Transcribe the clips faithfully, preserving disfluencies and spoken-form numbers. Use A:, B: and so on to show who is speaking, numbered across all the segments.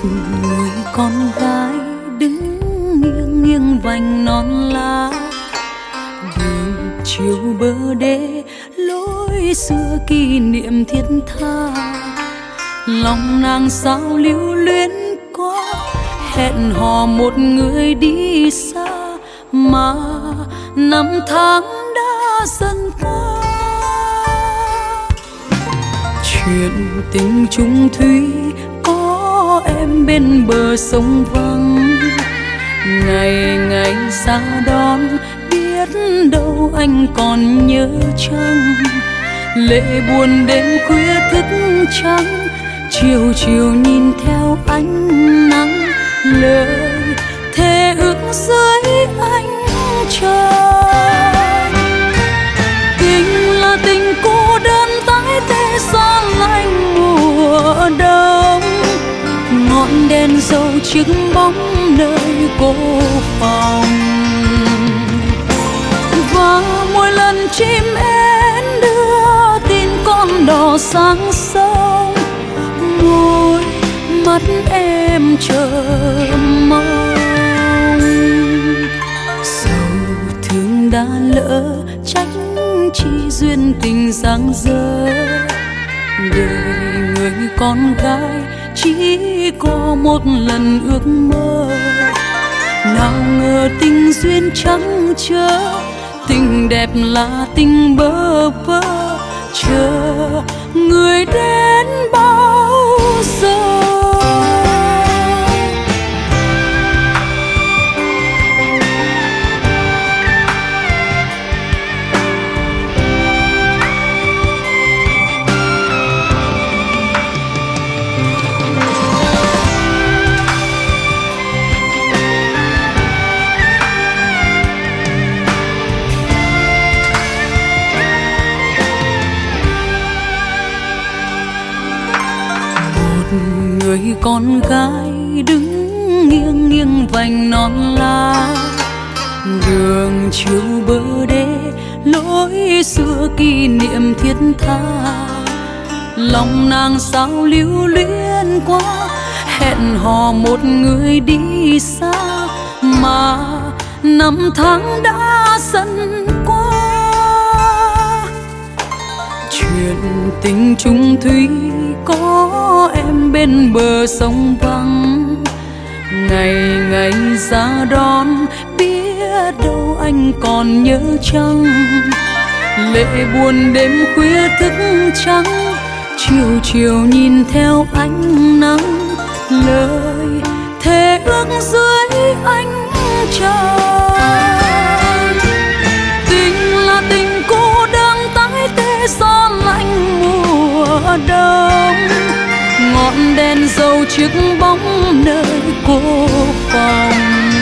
A: người con gái đứng nghiêng nghiêng vành non lá, đường chiều bờ đê lối xưa kỷ niệm thiết tha. Lòng nàng sao lưu luyến quá, hẹn hò một người đi xa, mà năm tháng đã dần qua. Chuyện tình chung thủy có em bên bờ sông vắng, ngày ngày xa đón biết đâu anh còn nhớ chăng. Lệ buồn đêm khuya thức trắng, chiều chiều nhìn theo ánh nắng, lời thề ước dưới ánh trời. Tình là tình cô đơn tái tê gió lạnh mùa đông, ngọn đèn dầu chiếc bóng nơi cô phòng. Và mỗi lần chim én đưa tin con đò sang sông, môi mắt em chờ mong. Sầu thương đã lỡ trách chi duyên tình giang dở, đời người con gái chỉ có một lần ước mơ. Nào ngờ tình duyên trắng trớ, tình đẹp là tình bơ vơ, chờ người đến bao giờ. Người con gái đứng nghiêng nghiêng vành non lá, đường chiều bờ đê lối xưa kỷ niệm thiết tha. Lòng nàng sao lưu luyến quá, hẹn hò một người đi xa, mà năm tháng đã dần qua. Chuyện tình chung thủy có em bên bờ sông vắng, ngày ngày ra đón biết đâu anh còn nhớ chăng. Lệ buồn đêm khuya thức trắng, chiều chiều nhìn theo ánh nắng, lời thề ước dưới ánh trời. Tình là tình cô đơn tái tê gió lạnh mùa đông, ngọn đèn dầu chiếc bóng nơi cô phòng.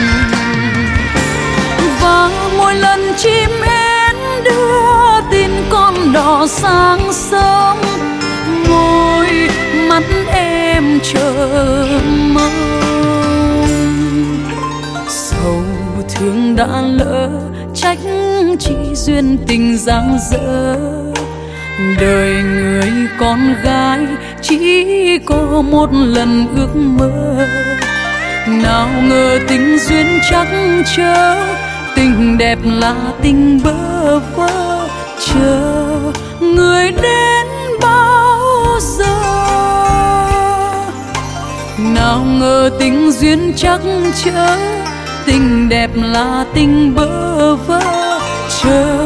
A: Và mỗi lần chim én đưa tin con đò sang sông, môi mắt em chờ mong. Sầu thương đã lỡ trách chi duyên tình giang dở, đời người con gái chỉ có một lần ước mơ. Nào ngờ tình duyên chắc chớ, tình đẹp là tình bơ vơ, chờ người đến bao giờ. Nào ngờ tình duyên chắc chớ, tình đẹp là tình bơ vơ, chờ